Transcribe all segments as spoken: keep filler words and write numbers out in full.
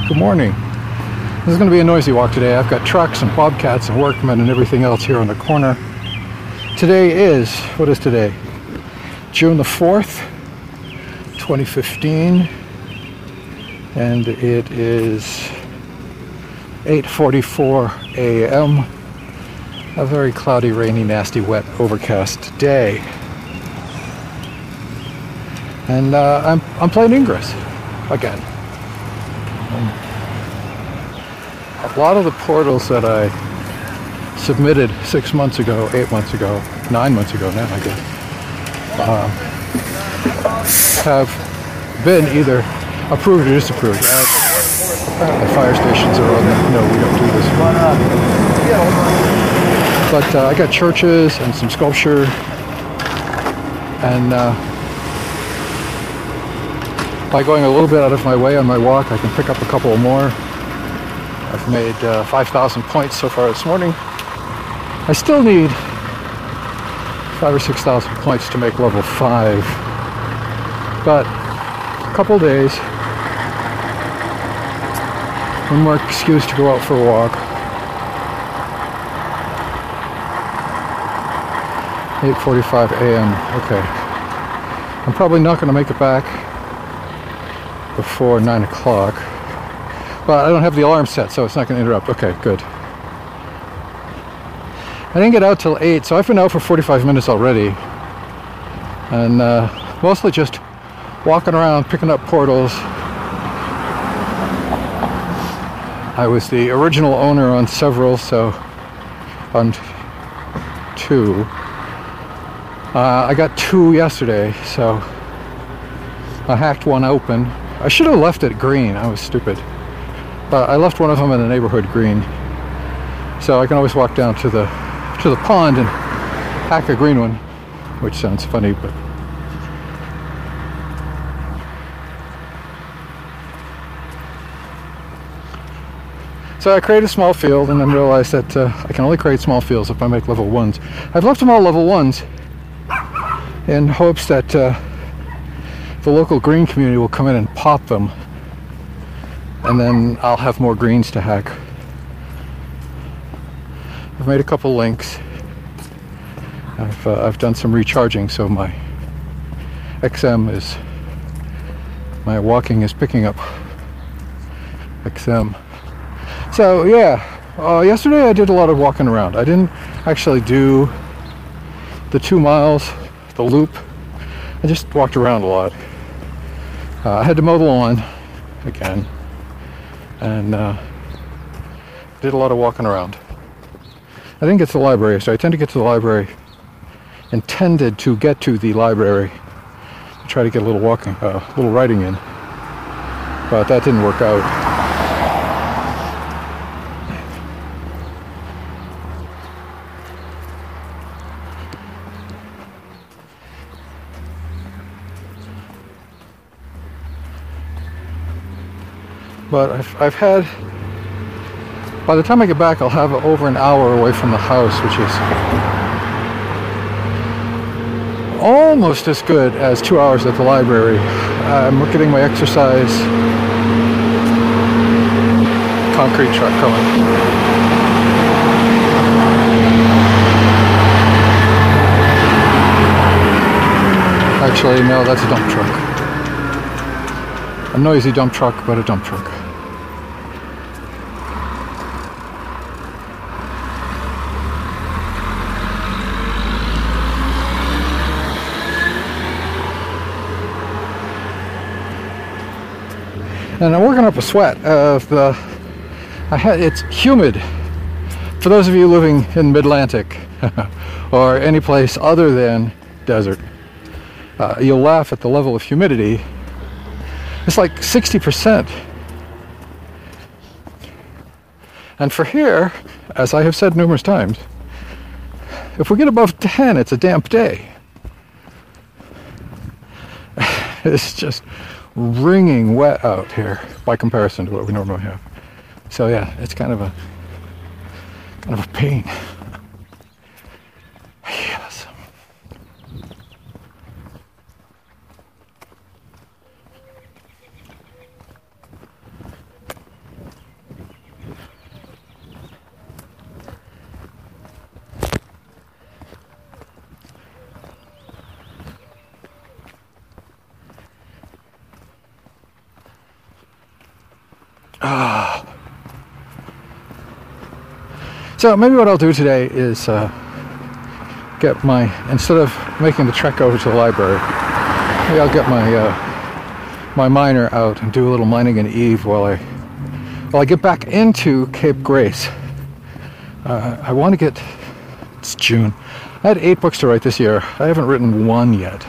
Good morning. This is going to be a noisy walk today. I've got trucks and bobcats and workmen and everything else here on the corner. Today is, what is today? June the fourth, twenty fifteen. And it is eight forty-four a m A very cloudy, rainy, nasty, wet, overcast day. And uh, I'm, I'm playing Ingress again. Um, a lot of the portals that I submitted six months ago, eight months ago, nine months ago now, I guess, uh, have been either approved or disapproved. Uh, apparently fire stations are on there. No, we don't do this. But uh, I got churches and some sculpture, and uh, by going a little bit out of my way on my walk, I can pick up a couple more. I've made uh, five thousand points so far this morning. I still need five or six thousand points to make level five, but a couple days, one more excuse to go out for a walk. eight forty-five a m Okay, I'm probably not going to make it back before nine o'clock, but I don't have the alarm set, so it's not going to interrupt. Okay, good. I didn't get out till eight, so I've been out for forty-five minutes already, and uh, mostly just walking around, picking up portals. I was the original owner on several, so on two. Uh, I got two yesterday, so I hacked one open. I should have left it green. I was stupid. But I left one of them in the neighborhood green, so I can always walk down to the to the pond and hack a green one, which sounds funny, but so I created a small field and then realized that uh, I can only create small fields if I make level ones. I've left them all level ones in hopes that uh, the local green community will come in and pop them, and then I'll have more greens to hack. I've made a couple links. I've, uh, I've done some recharging, so my X M is, my walking is picking up X M. So yeah, uh, yesterday I did a lot of walking around. I didn't actually do the two miles, the loop. I just walked around a lot. Uh, I had to mow the lawn again, and uh, did a lot of walking around. I didn't get to the library, so I tend to get to the library, intended to get to the library, to try to get a little walking, a uh, little writing in, but that didn't work out. But I've, I've had, by the time I get back, I'll have over an hour away from the house, which is almost as good as two hours at the library. I'm getting my exercise. Concrete truck coming. Actually, no, that's a dump truck. A noisy dump truck, but a dump truck. And I'm working up a sweat. Uh, the, I had, it's humid. For those of you living in Mid-Atlantic or any place other than desert, uh, you'll laugh at the level of humidity. It's like sixty percent. And for here, as I have said numerous times, if we get above ten, it's a damp day. It's just wringing wet out here by comparison to what we normally have. So yeah, it's kind of a kind of a pain. Yes. Ah. So maybe what I'll do today is uh, get my, instead of making the trek over to the library, maybe I'll get my uh, my miner out and do a little mining in Eve while I while I get back into Cape Grace. Uh, I want to get, it's June. I had eight books to write this year. I haven't written one yet.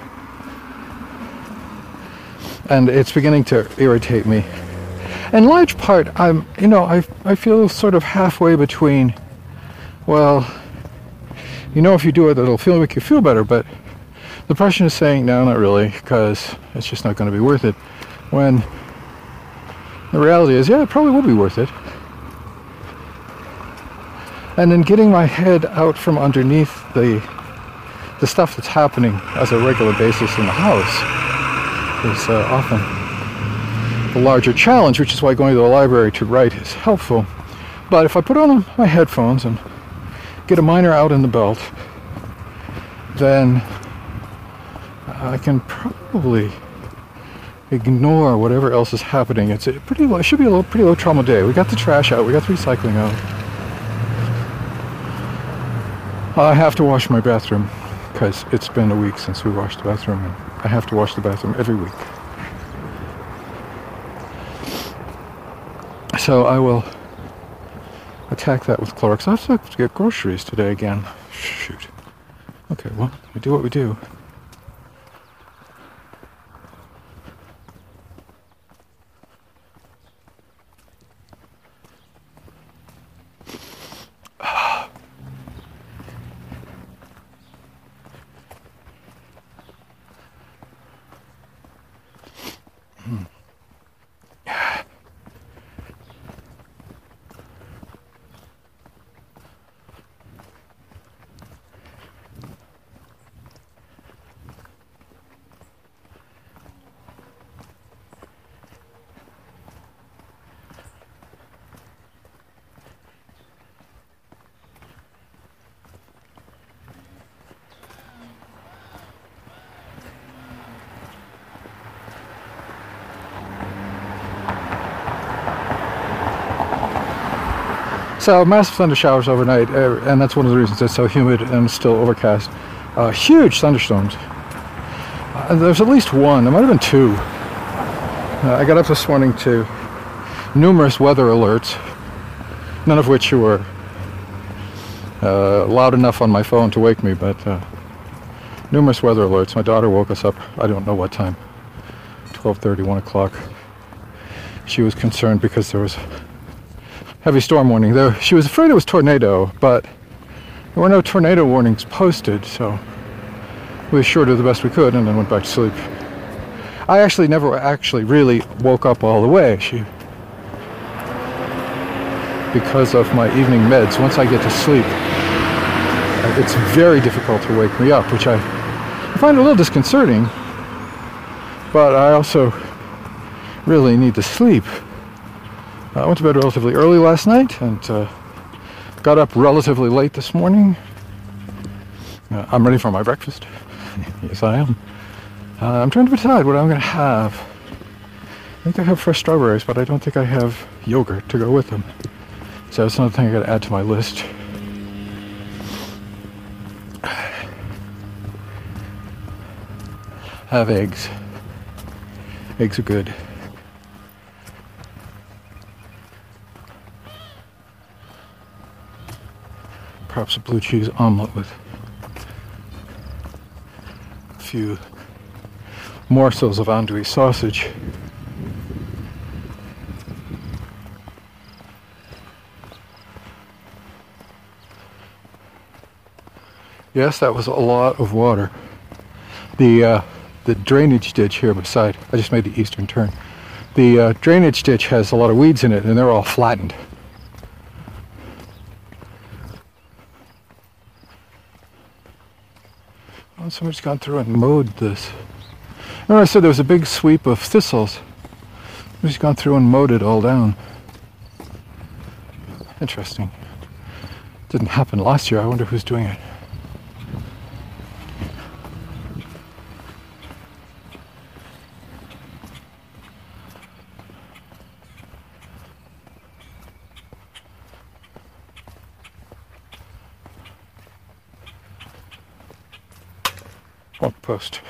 And it's beginning to irritate me. In large part, I'm, you know, I I feel sort of halfway between, well, you know, if you do it, it'll feel make you feel better, but the person is saying, no, not really, because it's just not going to be worth it. When the reality is, yeah, it probably will be worth it. And then getting my head out from underneath the the stuff that's happening as a regular basis in the house is uh, often the larger challenge, which is why going to the library to write is helpful. But if I put on my headphones and get a miner out in the belt, then I can probably ignore whatever else is happening. It's a pretty low, it should be a low, pretty low trauma day. We got the trash out, we got the recycling out. I have to wash my bathroom because it's been a week since we washed the bathroom, and I have to wash the bathroom every week. So I will attack that with Clorox. I have to get groceries today again. Shoot. Okay, well, we do what we do. So massive thunder showers overnight, uh, and that's one of the reasons it's so humid and still overcast. Uh, huge thunderstorms. Uh, there's at least one, there might have been two. Uh, I got up this morning to numerous weather alerts, none of which were uh, loud enough on my phone to wake me, but uh, numerous weather alerts. My daughter woke us up, I don't know what time, twelve thirty, one o'clock. She was concerned because there was heavy storm warning. There, she was afraid it was tornado, but there were no tornado warnings posted, so we assured her the best we could and then went back to sleep. I actually never actually really woke up all the way. She, because of my evening meds, once I get to sleep, it's very difficult to wake me up, which I, I find a little disconcerting, but I also really need to sleep. I went to bed relatively early last night and uh, got up relatively late this morning. Uh, I'm ready for my breakfast. Yes, I am. Uh, I'm trying to decide what I'm going to have. I think I have fresh strawberries, but I don't think I have yogurt to go with them. So that's another thing I got to add to my list. Have eggs. Eggs are good. Perhaps a blue cheese omelet with a few morsels of andouille sausage. Yes, that was a lot of water. The uh, the drainage ditch here beside, I just made the eastern turn. The uh, drainage ditch has a lot of weeds in it, and they're all flattened. Oh, somebody's gone through and mowed this. Remember I said there was a big sweep of thistles. Somebody's gone through and mowed it all down. Interesting. Didn't happen last year. I wonder who's doing it. Smoke post.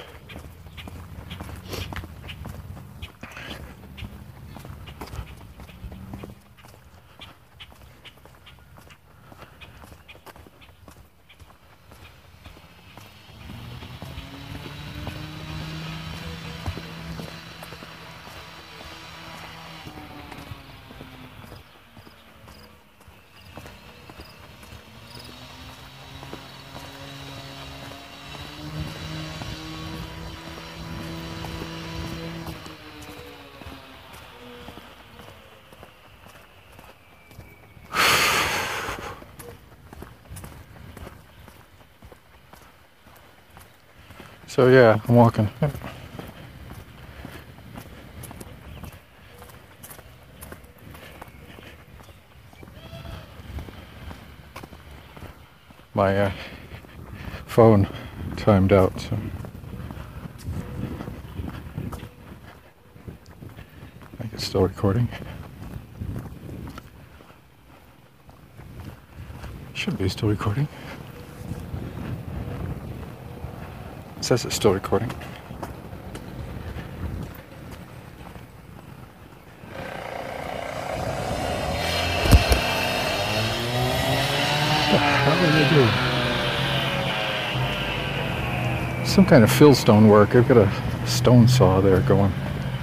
So yeah, I'm walking. My uh, phone timed out, so I think it's still recording. Should be still recording. It says it's still recording. What the hell are they doing? Some kind of fieldstone work. I've got a stone saw there going.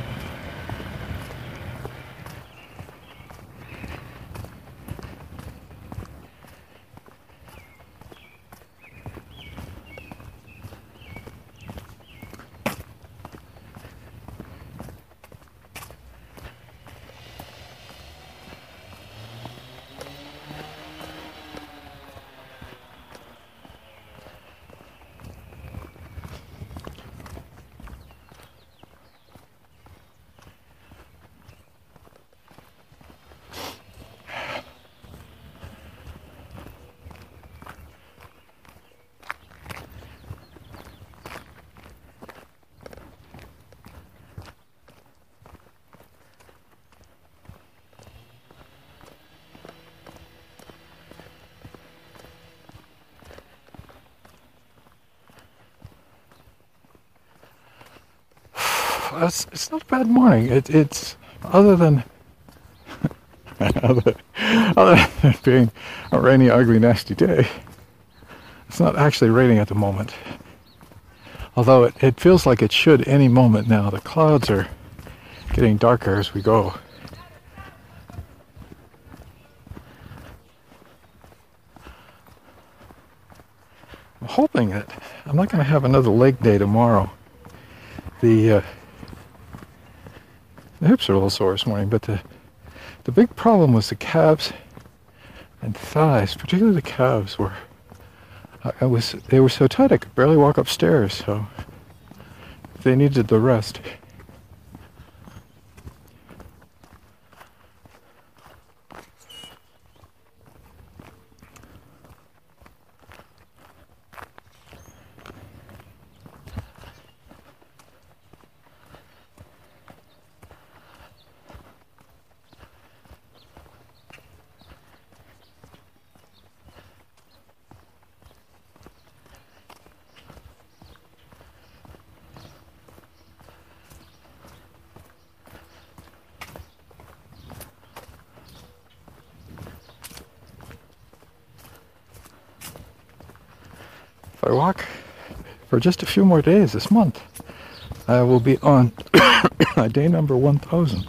It's, it's not a bad morning. It, it's other than other, other than being a rainy, ugly, nasty day. It's not actually raining at the moment. Although it, it feels like it should any moment now. The clouds are getting darker as we go. I'm hoping that I'm not going to have another leg day tomorrow. The uh, The hips are a little sore this morning, but the the big problem was the calves and thighs, particularly the calves, were I, I was they were so tight I could barely walk upstairs, so they needed the rest. If I walk for just a few more days this month, I will be on day number one thousand.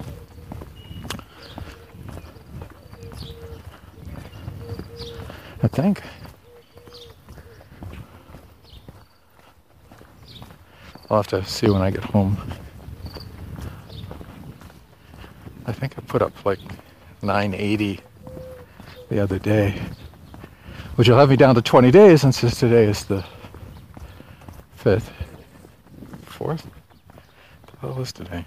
I think. I'll have to see when I get home. I think I put up like nine eighty the other day, which will have me down to twenty days, and since today is the fifth, fourth, what the hell is today?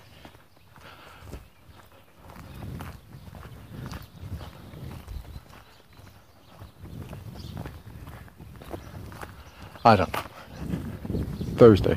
I don't know. Thursday.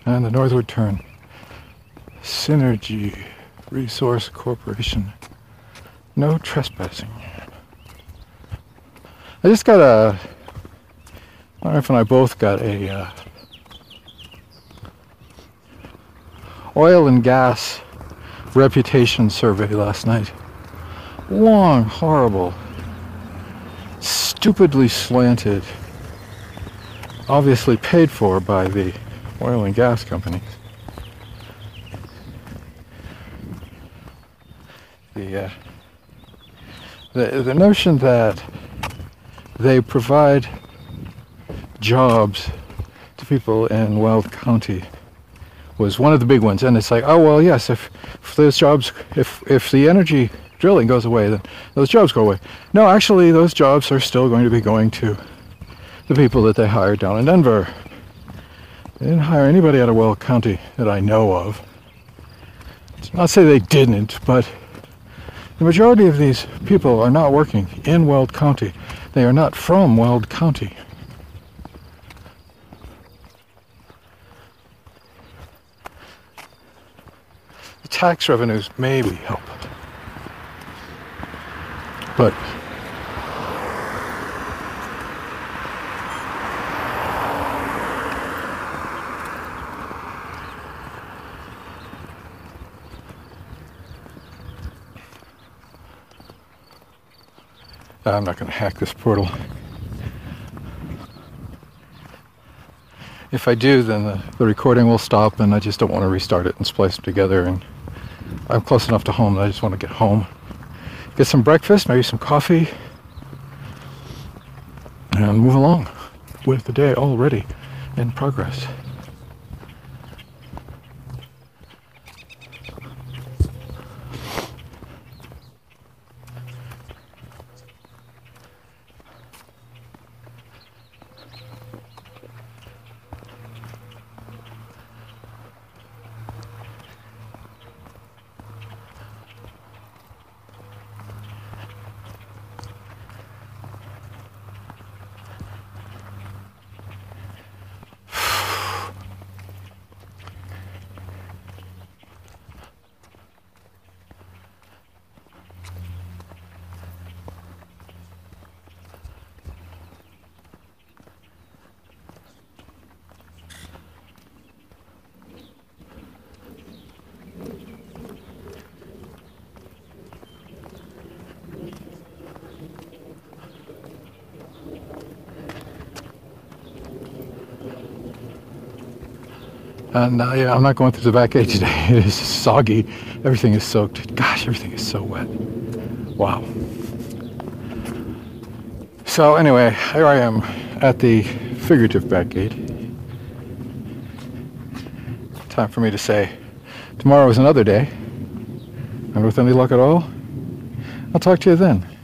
And the northward turn. Synergy Resource Corporation. No trespassing. I just got a... My wife and I both got a uh, oil and gas reputation survey last night. Long, horrible, stupidly slanted, obviously paid for by the oil and gas companies. The, uh, the, the notion that they provide jobs to people in Weld County was one of the big ones. And it's like, oh, well, yes, if, if those jobs, if, if the energy drilling goes away, then those jobs go away. No, actually, those jobs are still going to be going to the people that they hired down in Denver. They didn't hire anybody out of Weld County that I know of. It's not to say they didn't, but the majority of these people are not working in Weld County. They are not from Weld County. The tax revenues maybe help. But I'm not going to hack this portal. If I do, then the, the recording will stop, and I just don't want to restart it and splice them together. And I'm close enough to home that I just want to get home, get some breakfast, maybe some coffee, and move along with the day already in progress. And uh, yeah, I'm not going through the back gate today. It is soggy. Everything is soaked. Gosh, everything is so wet. Wow. So anyway, here I am at the figurative back gate. Time for me to say, tomorrow is another day. And with any luck at all, I'll talk to you then.